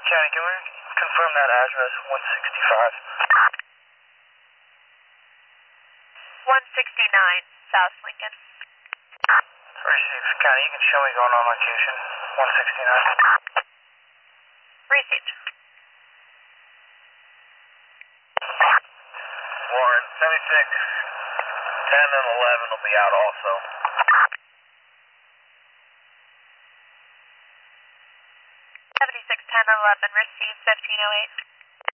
County, can we confirm that address, 165? 169 South Lincoln. Received. County, you can show me going on location, 169. Received. Warren, 76, 10 and 11 will be out also. 76 10 11, receive 1508.